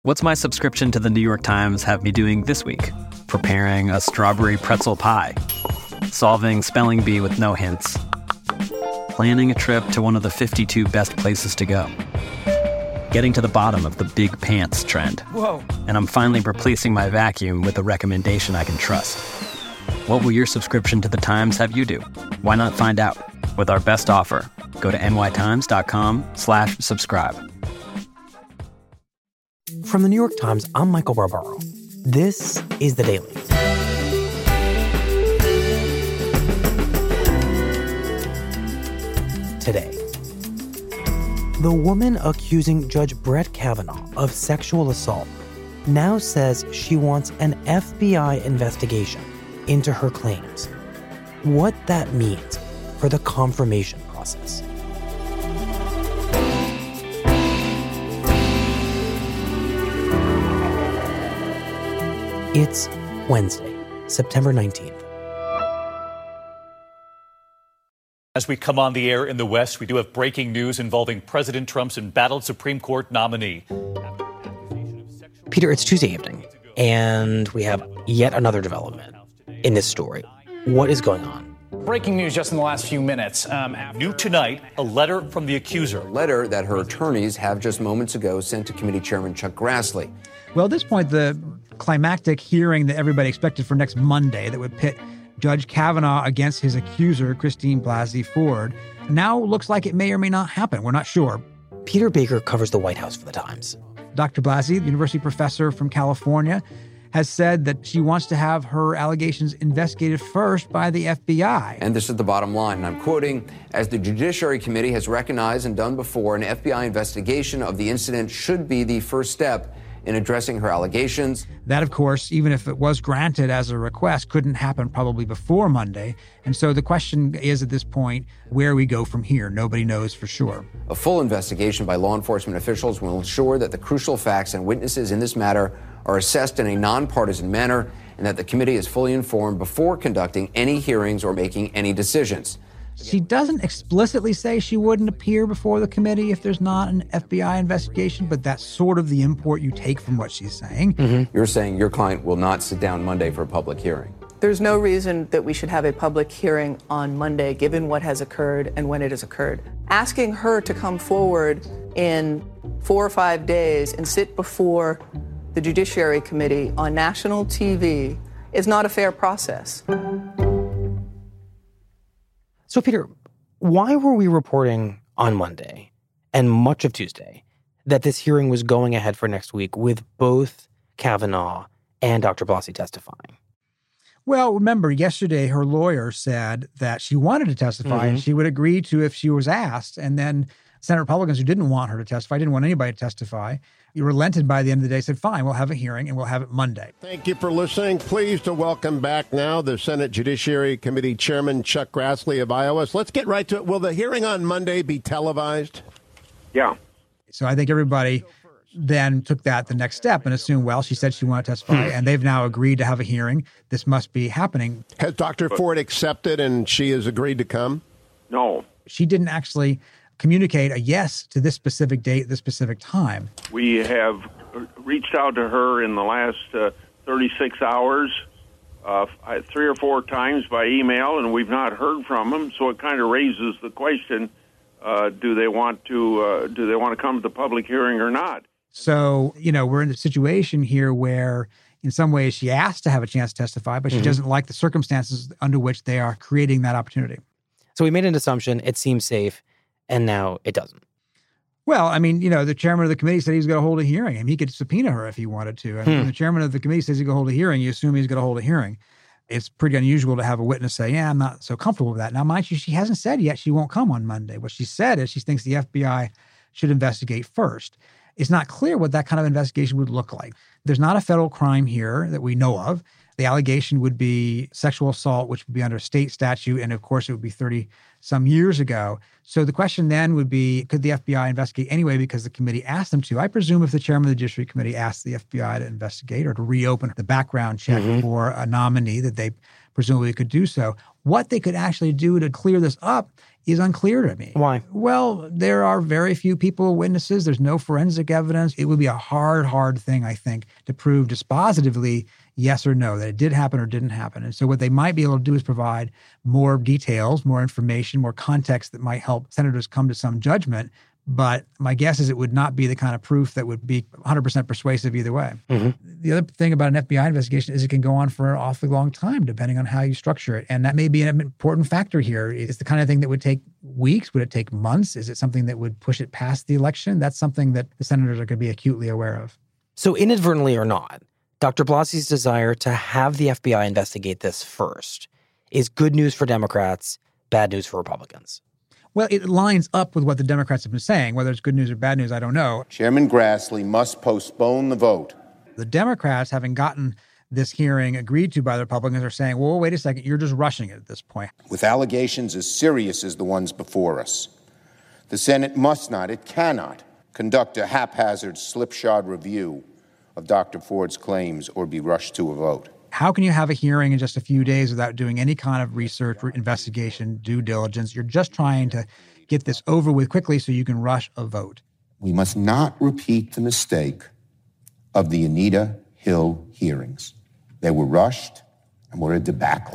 What's my subscription to the New York Times have me doing this week? Preparing a strawberry pretzel pie, solving spelling bee with no hints, planning a trip to one of the 52 best places to go, getting to the bottom of the big pants trend. Whoa. And I'm finally replacing my vacuum with a recommendation I can trust. What will your subscription to the Times have you do? Why not find out? With our best offer, go to nytimes.com/subscribe. From the New York Times, I'm Michael Barbaro. This is The Daily. Today, the woman accusing Judge Brett Kavanaugh of sexual assault now says she wants an FBI investigation into her claims. What that means for the confirmation process. It's Wednesday, September 19th. As we come on the air in the West, we do have breaking news involving President Trump's embattled Supreme Court nominee. Peter, it's Tuesday evening, and we have yet another development in this story. What is going on? Breaking news just in the last few minutes. New tonight, a letter from the accuser. A letter that her attorneys have just moments ago sent to Committee Chairman Chuck Grassley. Well, at this point, the climactic hearing that everybody expected for next Monday that would pit Judge Kavanaugh against his accuser, Christine Blasey Ford, now looks like it may or may not happen. We're not sure. Peter Baker covers the White House for the Times. Dr. Blasey, the university professor from California, has said that she wants to have her allegations investigated first by the FBI. And this is the bottom line, and I'm quoting, as the Judiciary Committee has recognized and done before, an FBI investigation of the incident should be the first step in addressing her allegations. That, of course, even if it was granted as a request, couldn't happen probably before Monday. And so the question is at this point, where we go from here. Nobody knows for sure. A full investigation by law enforcement officials will ensure that the crucial facts and witnesses in this matter are assessed in a nonpartisan manner and that the committee is fully informed before conducting any hearings or making any decisions. She doesn't explicitly say she wouldn't appear before the committee if there's not an FBI investigation, but that's sort of the import you take from what she's saying. Mm-hmm. You're saying your client will not sit down Monday for a public hearing? There's no reason that we should have a public hearing on Monday, given what has occurred and when it has occurred. Asking her to come forward in 4 or 5 days and sit before the Judiciary Committee on national TV is not a fair process. So, Peter, why were we reporting on Monday and much of Tuesday that this hearing was going ahead for next week with both Kavanaugh and Dr. Blasey testifying? Well, remember, yesterday her lawyer said that she wanted to testify and she would agree to if she was asked. And then Senate Republicans who didn't want her to testify, didn't want anybody to testify, you relented by the end of the day, said, fine, we'll have a hearing and we'll have it Monday. Thank you for listening. Pleased to welcome back now the Senate Judiciary Committee Chairman Chuck Grassley of Iowa. So let's get right to it. Will the hearing on Monday be televised? Yeah. So I think everybody then took that the next step and assumed, well, she said she wanted to testify and they've now agreed to have a hearing. This must be happening. Has Dr. Ford accepted and she has agreed to come? No. She didn't actually communicate a yes to this specific date, this specific time. We have reached out to her in the last 36 hours, 3 or 4 times by email, and we've not heard from them. So it kind of raises the question: do they want to come to the public hearing or not? So, we're in a situation here where, in some ways, she asked to have a chance to testify, but she doesn't like the circumstances under which they are creating that opportunity. So we made an assumption, it seems safe, and now it doesn't. Well, I mean, the chairman of the committee said he's going to hold a hearing. I mean, he could subpoena her if he wanted to. And when the chairman of the committee says he's going to hold a hearing, you assume he's going to hold a hearing. It's pretty unusual to have a witness say, yeah, I'm not so comfortable with that. Now, mind you, she hasn't said yet she won't come on Monday. What she said is she thinks the FBI should investigate first. It's not clear what that kind of investigation would look like. There's not a federal crime here that we know of. The allegation would be sexual assault, which would be under state statute. And of course, it would be 30-some years ago. So the question then would be, could the FBI investigate anyway because the committee asked them to? I presume if the chairman of the Judiciary Committee asked the FBI to investigate or to reopen the background check for a nominee, that they presumably could do so. What they could actually do to clear this up is unclear to me. Why? Well, there are very few people, witnesses. There's no forensic evidence. It would be a hard thing, I think, to prove dispositively yes or no, that it did happen or didn't happen. And so what they might be able to do is provide more details, more information, more context that might help senators come to some judgment. But my guess is it would not be the kind of proof that would be 100% persuasive either way. Mm-hmm. The other thing about an FBI investigation is it can go on for an awfully long time, depending on how you structure it. And that may be an important factor here. It's the kind of thing that would take weeks. Would it take months? Is it something that would push it past the election? That's something that the senators are going to be acutely aware of. So inadvertently or not, Dr. Blassi's desire to have the FBI investigate this first is good news for Democrats, bad news for Republicans. Well, it lines up with what the Democrats have been saying. Whether it's good news or bad news, I don't know. Chairman Grassley must postpone the vote. The Democrats, having gotten this hearing agreed to by the Republicans, are saying, well, wait a second, you're just rushing it at this point. With allegations as serious as the ones before us, the Senate must not, it cannot, conduct a haphazard, slipshod review of Dr. Ford's claims or be rushed to a vote. How can you have a hearing in just a few days without doing any kind of research or investigation, due diligence? You're just trying to get this over with quickly so you can rush a vote. We must not repeat the mistake of the Anita Hill hearings. They were rushed and were a debacle.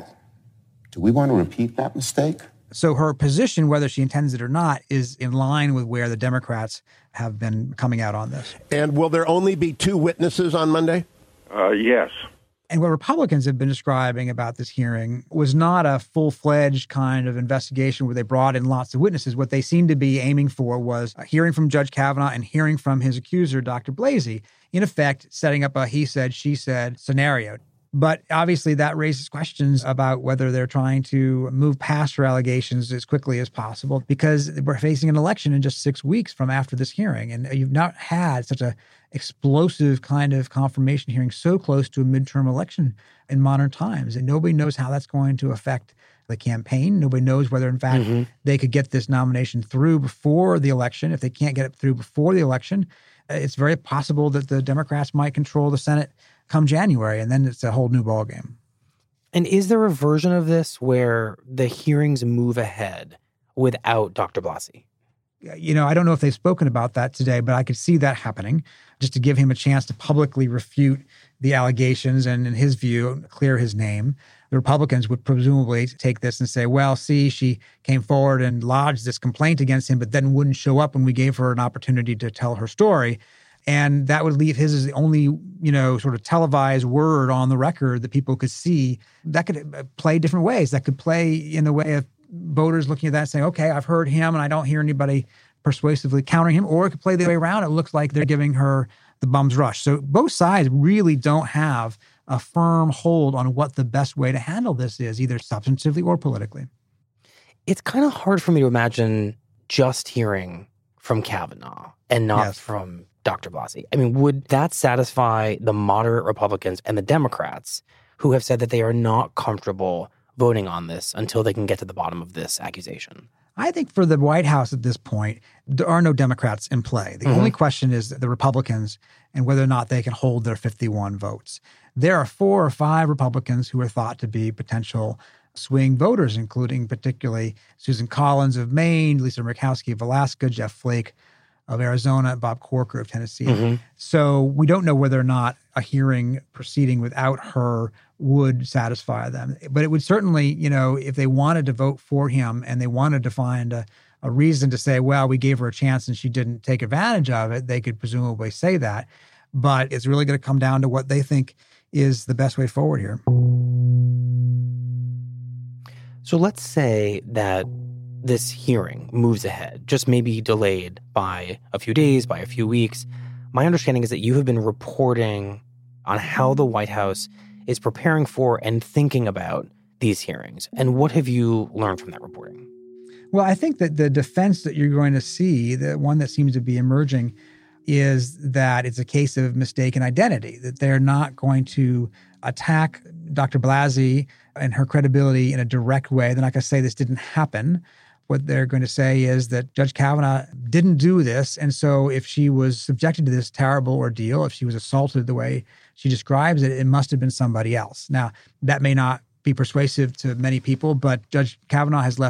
Do we want to repeat that mistake? So her position, whether she intends it or not, is in line with where the Democrats have been coming out on this. And will there only be 2 witnesses on Monday? Yes. And what Republicans have been describing about this hearing was not a full-fledged kind of investigation where they brought in lots of witnesses. What they seemed to be aiming for was a hearing from Judge Kavanaugh and hearing from his accuser, Dr. Blasey, in effect setting up a he said, she said scenario. But obviously that raises questions about whether they're trying to move past her allegations as quickly as possible, because we're facing an election in just 6 weeks from after this hearing. And you've not had such a explosive kind of confirmation hearing so close to a midterm election in modern times. And nobody knows how that's going to affect the campaign. Nobody knows whether, in fact, they could get this nomination through before the election. If they can't get it through before the election, it's very possible that the Democrats might control the Senate come January, and then it's a whole new ballgame. And is there a version of this where the hearings move ahead without Dr. Blasey? You know, I don't know if they've spoken about that today, but I could see that happening just to give him a chance to publicly refute the allegations and, in his view, clear his name. The Republicans would presumably take this and say, well, see, she came forward and lodged this complaint against him, but then wouldn't show up when we gave her an opportunity to tell her story. And that would leave his as the only, you know, sort of televised word on the record that people could see. That could play different ways. That could play in the way of voters looking at that and saying, okay, I've heard him and I don't hear anybody persuasively countering him. Or it could play the other way around. It looks like they're giving her the bum's rush. So both sides really don't have a firm hold on what the best way to handle this is, either substantively or politically. It's kind of hard for me to imagine just hearing from Kavanaugh and not from Dr. Blasey. I mean, would that satisfy the moderate Republicans and the Democrats who have said that they are not comfortable voting on this until they can get to the bottom of this accusation? I think for the White House at this point, there are no Democrats in play. The only question is the Republicans and whether or not they can hold their 51 votes. There are 4 or 5 Republicans who are thought to be potential swing voters, including particularly Susan Collins of Maine, Lisa Murkowski of Alaska, Jeff Flake of Arizona, Bob Corker of Tennessee. So we don't know whether or not a hearing proceeding without her would satisfy them. But it would certainly, you know, if they wanted to vote for him and they wanted to find a reason to say, well, we gave her a chance and she didn't take advantage of it, they could presumably say that. But it's really going to come down to what they think is the best way forward here. So let's say that this hearing moves ahead, just maybe delayed by a few days, by a few weeks. My understanding is that you have been reporting on how the White House is preparing for and thinking about these hearings. And what have you learned from that reporting? Well, I think that the defense that you're going to see, the one that seems to be emerging, is that it's a case of mistaken identity, that they're not going to attack Dr. Blasey and her credibility in a direct way. They're not going to say this didn't happen. What they're going to say is that Judge Kavanaugh didn't do this. And so if she was subjected to this terrible ordeal, if she was assaulted the way she describes it, it must have been somebody else. Now, that may not be persuasive to many people, but Judge Kavanaugh has left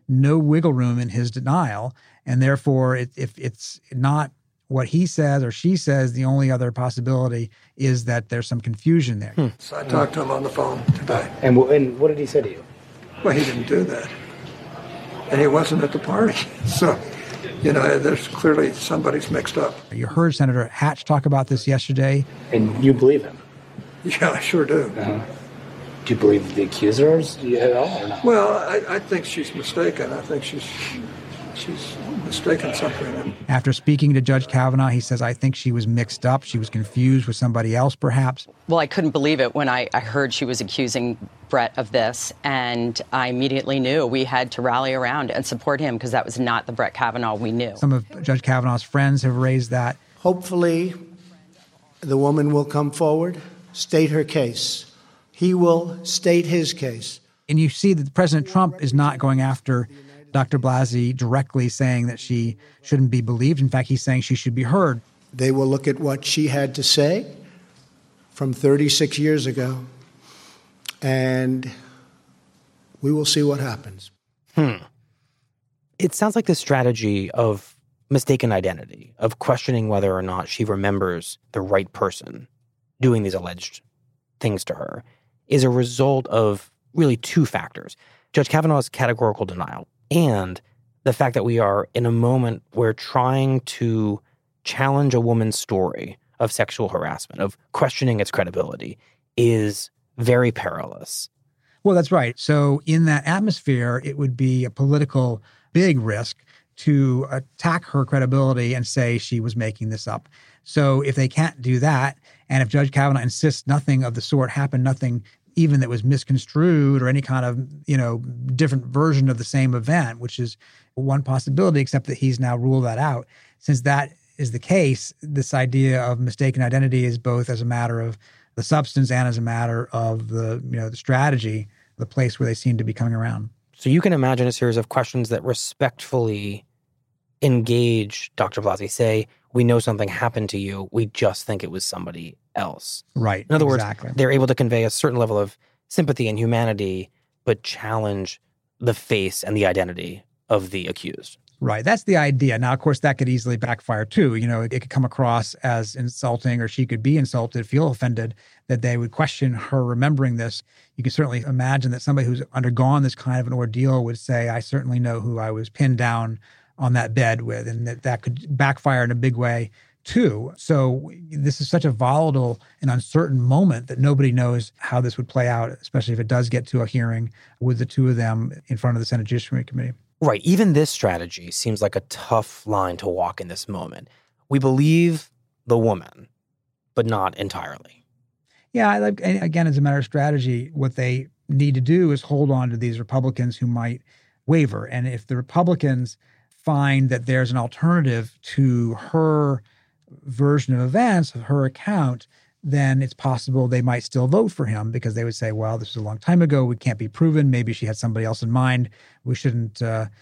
no wiggle room in his denial. And therefore, if it's not what he says or she says, the only other possibility is that there's some confusion there. So I talked to him on the phone today. And what did he say to you? Well, he didn't do that. And he wasn't at the party. So, there's clearly somebody's mixed up. You heard Senator Hatch talk about this yesterday. And you believe him? Yeah, I sure do. Do you believe the accusers at all or not? Well, I think she's mistaken. I think she's mistaken something. After speaking to Judge Kavanaugh, he says, I think she was mixed up. She was confused with somebody else, perhaps. Well, I couldn't believe it when I heard she was accusing Brett of this, and I immediately knew we had to rally around and support him because that was not the Brett Kavanaugh we knew. Some of Judge Kavanaugh's friends have raised that. Hopefully, the woman will come forward, state her case. He will state his case. And you see that President Trump is not going after Dr. Blasey directly, saying that she shouldn't be believed. In fact, he's saying she should be heard. They will look at what she had to say from 36 years ago, and we will see what happens. It sounds like the strategy of mistaken identity, of questioning whether or not she remembers the right person doing these alleged things to her, is a result of really two factors. Judge Kavanaugh's categorical denial and the fact that we are in a moment where trying to challenge a woman's story of sexual harassment, of questioning its credibility, is very perilous. Well, that's right. So in that atmosphere, it would be a political big risk to attack her credibility and say she was making this up. So if they can't do that, and if Judge Kavanaugh insists nothing of the sort happened, nothing even that was misconstrued or any kind of, different version of the same event, which is one possibility, except that he's now ruled that out. Since that is the case, this idea of mistaken identity is both as a matter of the substance and as a matter of the strategy, the place where they seem to be coming around. So you can imagine a series of questions that respectfully engage Dr. Blasey, say, we know something happened to you, we just think it was somebody else. Right. In other exactly. words, they're able to convey a certain level of sympathy and humanity, but challenge the face and the identity of the accused. Right. That's the idea. Now, of course, that could easily backfire too. It could come across as insulting, or she could be insulted, feel offended that they would question her remembering this. You can certainly imagine that somebody who's undergone this kind of an ordeal would say, I certainly know who I was pinned down on that bed with, and that could backfire in a big way too. So this is such a volatile and uncertain moment that nobody knows how this would play out, especially if it does get to a hearing with the two of them in front of the Senate Judiciary Committee. Right. Even this strategy seems like a tough line to walk in this moment. We believe the woman, but not entirely. Yeah, again, as a matter of strategy, what they need to do is hold on to these Republicans who might waver. And if the Republicans find that there's an alternative to her version of events, of her account, then it's possible they might still vote for him because they would say, well, this was a long time ago. We can't be proven. Maybe she had somebody else in mind. We shouldn't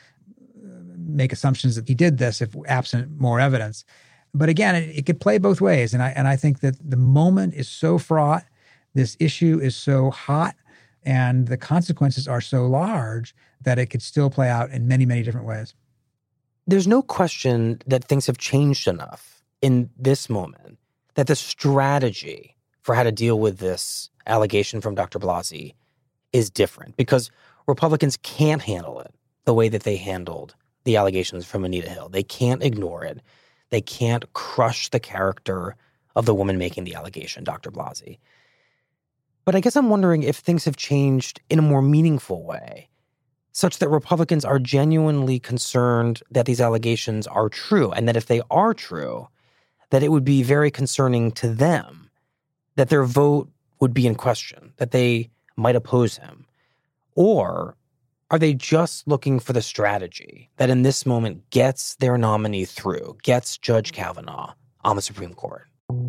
make assumptions that he did this if absent more evidence. But again, it could play both ways. And I think that the moment is so fraught, this issue is so hot, and the consequences are so large that it could still play out in many, many different ways. There's no question that things have changed enough in this moment that the strategy for how to deal with this allegation from Dr. Blasey is different, because Republicans can't handle it the way that they handled the allegations from Anita Hill. They can't ignore it. They can't crush the character of the woman making the allegation, Dr. Blasey. But I guess I'm wondering if things have changed in a more meaningful way, such that Republicans are genuinely concerned that these allegations are true, and that if they are true, that it would be very concerning to them, that their vote would be in question, that they might oppose him. Or are they just looking for the strategy that in this moment gets their nominee through, gets Judge Kavanaugh on the Supreme Court?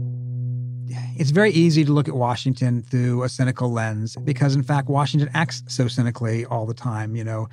It's very easy to look at Washington through a cynical lens because, in fact, Washington acts so cynically all the time.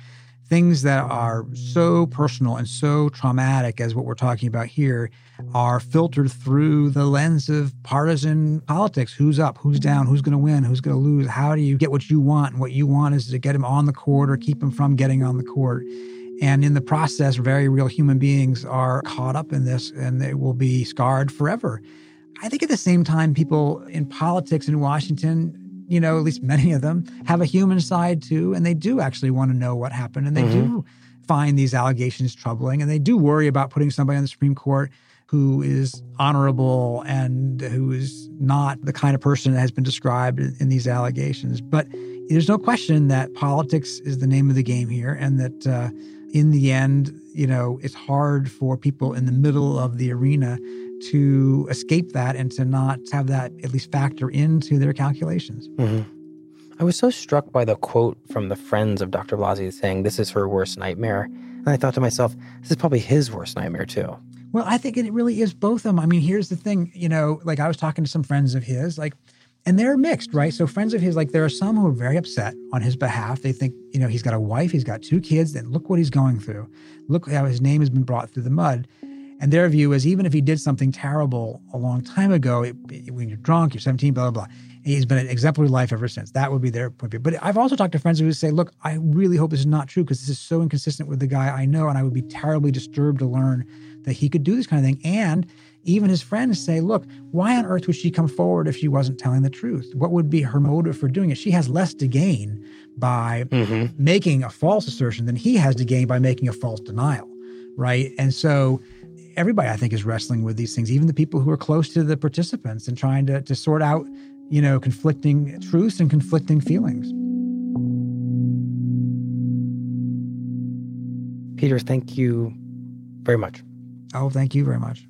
things that are so personal and so traumatic as what we're talking about here are filtered through the lens of partisan politics. Who's up, who's down, who's going to win, who's going to lose? How do you get what you want? And what you want is to get him on the court or keep him from getting on the court. And in the process, very real human beings are caught up in this, and they will be scarred forever. I think at the same time, people in politics in Washington, at least many of them, have a human side too, and they do actually want to know what happened, and they do find these allegations troubling, and they do worry about putting somebody on the Supreme Court who is honorable and who is not the kind of person that has been described in these allegations. But there's no question that politics is the name of the game here, and that in the end, it's hard for people in the middle of the arena to escape that and to not have that at least factor into their calculations. I was so struck by the quote from the friends of Dr. Blasey saying this is her worst nightmare. And I thought to myself, this is probably his worst nightmare too. Well, I think it really is both of them. I mean, here's the thing, I was talking to some friends of his, and they're mixed, right? So friends of his, there are some who are very upset on his behalf. They think, he's got a wife, he's got 2 kids, and look what he's going through. Look how his name has been brought through the mud. And their view is even if he did something terrible a long time ago, when you're drunk, you're 17, blah, blah, blah. He's been an exemplary life ever since. That would be their point of view. But I've also talked to friends who say, look, I really hope this is not true because this is so inconsistent with the guy I know, and I would be terribly disturbed to learn that he could do this kind of thing. And even his friends say, look, why on earth would she come forward if she wasn't telling the truth? What would be her motive for doing it? She has less to gain by making a false assertion than he has to gain by making a false denial, right? And so everybody, I think, is wrestling with these things, even the people who are close to the participants, and trying to sort out, conflicting truths and conflicting feelings. Peter, thank you very much. Oh, thank you very much.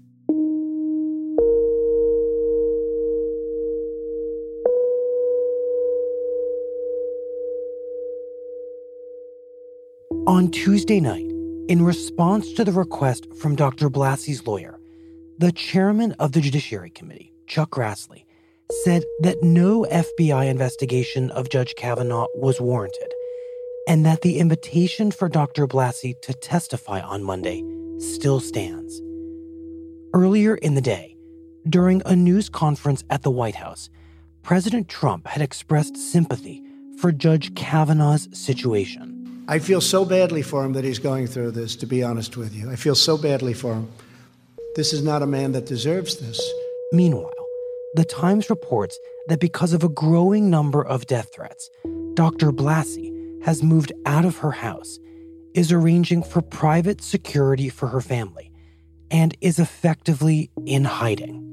On Tuesday night, in response to the request from Dr. Blasey's lawyer, the chairman of the Judiciary Committee, Chuck Grassley, said that no FBI investigation of Judge Kavanaugh was warranted, and that the invitation for Dr. Blasey to testify on Monday still stands. Earlier in the day, during a news conference at the White House, President Trump had expressed sympathy for Judge Kavanaugh's situation. I feel so badly for him that he's going through this, to be honest with you. I feel so badly for him. This is not a man that deserves this. Meanwhile, The Times reports that because of a growing number of death threats, Dr. Blasey has moved out of her house, is arranging for private security for her family, and is effectively in hiding.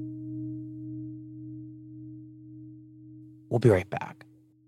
We'll be right back.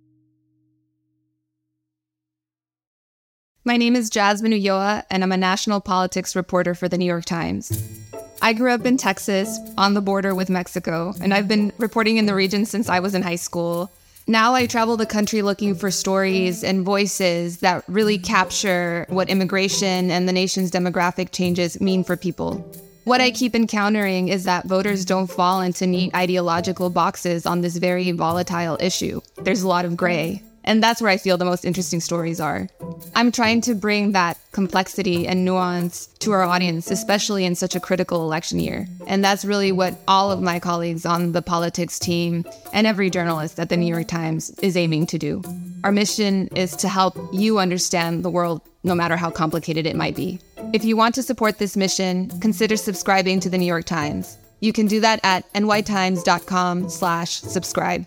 My name is Jasmine Ulloa, and I'm a national politics reporter for The New York Times. I grew up in Texas, on the border with Mexico, and I've been reporting in the region since I was in high school. Now I travel the country looking for stories and voices that really capture what immigration and the nation's demographic changes mean for people. What I keep encountering is that voters don't fall into neat ideological boxes on this very volatile issue. There's a lot of gray. And that's where I feel the most interesting stories are. I'm trying to bring that complexity and nuance to our audience, especially in such a critical election year. And that's really what all of my colleagues on the politics team and every journalist at the New York Times is aiming to do. Our mission is to help you understand the world, no matter how complicated it might be. If you want to support this mission, consider subscribing to the New York Times. You can do that at nytimes.com/subscribe.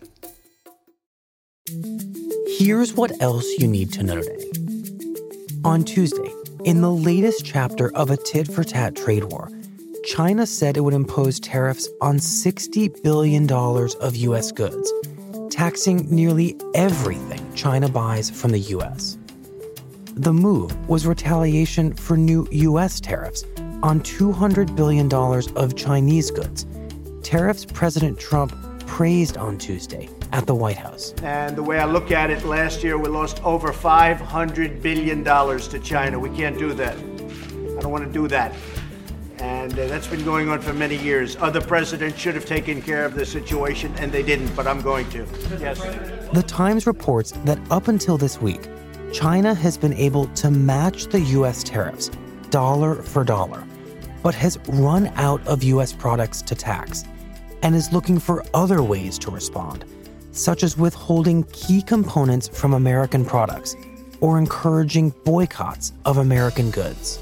Here's what else you need to know today. On Tuesday, in the latest chapter of a tit-for-tat trade war, China said it would impose tariffs on $60 billion of U.S. goods, taxing nearly everything China buys from the U.S. The move was retaliation for new U.S. tariffs on $200 billion of Chinese goods, tariffs President Trump praised on Tuesday at the White House. And the way I look at it, last year we lost over $500 billion to China. We can't do that. I don't want to do that. And that's been going on for many years. Other presidents should have taken care of the situation, and they didn't, but I'm going to. Yes. The Times reports that up until this week, China has been able to match the U.S. tariffs dollar for dollar, but has run out of U.S. products to tax and is looking for other ways to respond, such as withholding key components from American products or encouraging boycotts of American goods.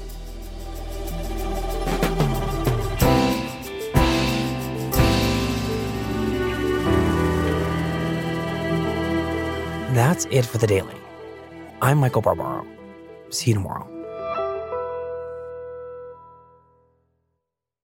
That's it for The Daily. I'm Michael Barbaro. See you tomorrow.